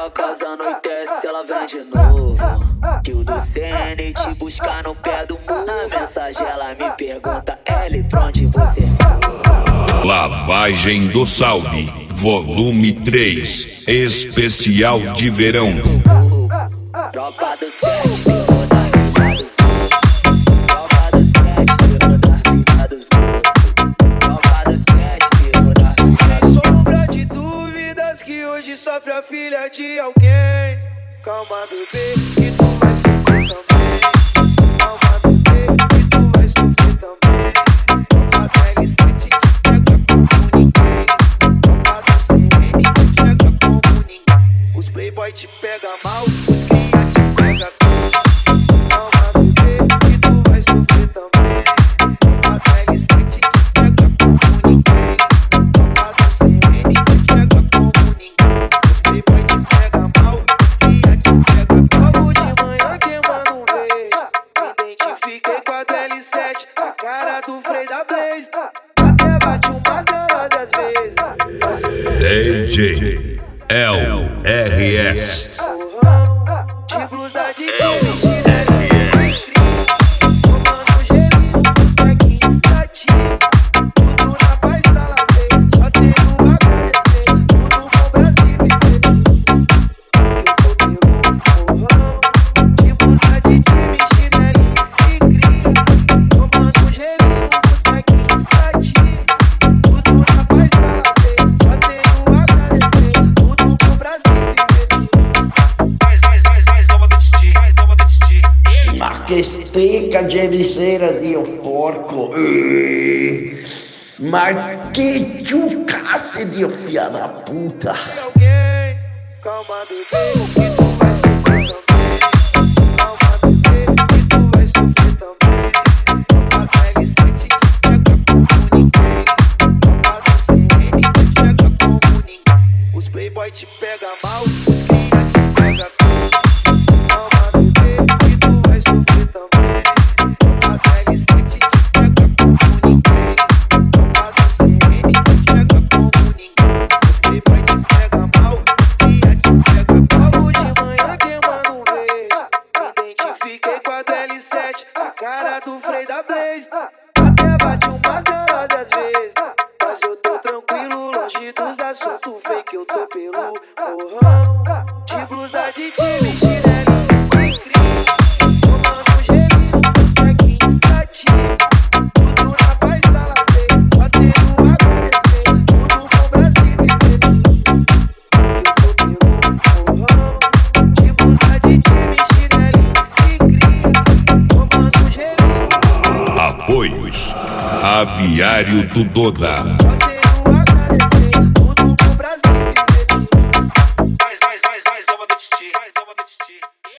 casa anoitece, ela vem de novo. Que o do CN te buscar no pé do muro. Na mensagem ela me pergunta, L, pra onde você foi? Lavagem do Salve, volume 3, especial de verão. Tropa do 7, virou da filha do Sul. Tropa do 7, virou da filha do Sul. Tropa do 7, virou da filha do Sul. Sem sombra de dúvidas que hoje sofre a filha de alguém. Calma, bebê, que tu vai sofrer também. Calma, bebê, que tu vai sofrer também. A PL7 te pega como ninguém. Tropa do CN te pega como ninguém. Os playboy te pega mal, os cria te pega tudo. Calma, bebê, que tu vai sofrer também. A PL7 te pega como ninguém. Tropa do CN te pega como ninguém. Os playboy te pega mal, os cria te pega. Logo de manhã queimando um vez. Identifiquei com a DL7, a cara do Frei da Blaze. Até bate umas delas às vezes. DJ LRS. De blusa de time, chinelo, tomando gelinho, botequinho, gatinho. Tudo na paz da lazer, só tenho a agradecer. Tudo bom Brasil e de blusa de time, chinelinho e cria. Tomando gelinho, botequinho, gatinho. Tudo na paz da lazer, só tenho a agradecer. Tudo bom Brasil Marquestica de Eliceiras e o porco. Marquete o cáceres, filha da puta. alguém. Calma, bebê, que tu vai sofrer também. Calma, bebê, que tu vai sofrer também. A PL7 te pega como ninguém. Tropa do CN te pega como ninguém. Os playboy te pega mal, os cria te pega tudo. Calma, bebê, que tu vai sofrer também. A PL7 te pega como ninguém. Tropa do CN te pega como ninguém. Os playboy te pega mal, os cria te pega. Logo de manhã queimando um vez. Identifiquei com a DL7, a cara do Frei da Blaze. Até bate umas delas às vezes. Mas eu tô tranquilo, longe dos assuntos fake. Eu tô pelo morrão. De blusa de time, chinelinho de cria. Tomando gelinho, botequinho, gatinho. Tudo na paz da lazer, só tenho a agradecer. Tudo bom Brasil eu tô pelo morrão. De blusa de time, chinelinho de cria. Tomando gelinho, Apoios Aviário do Doda.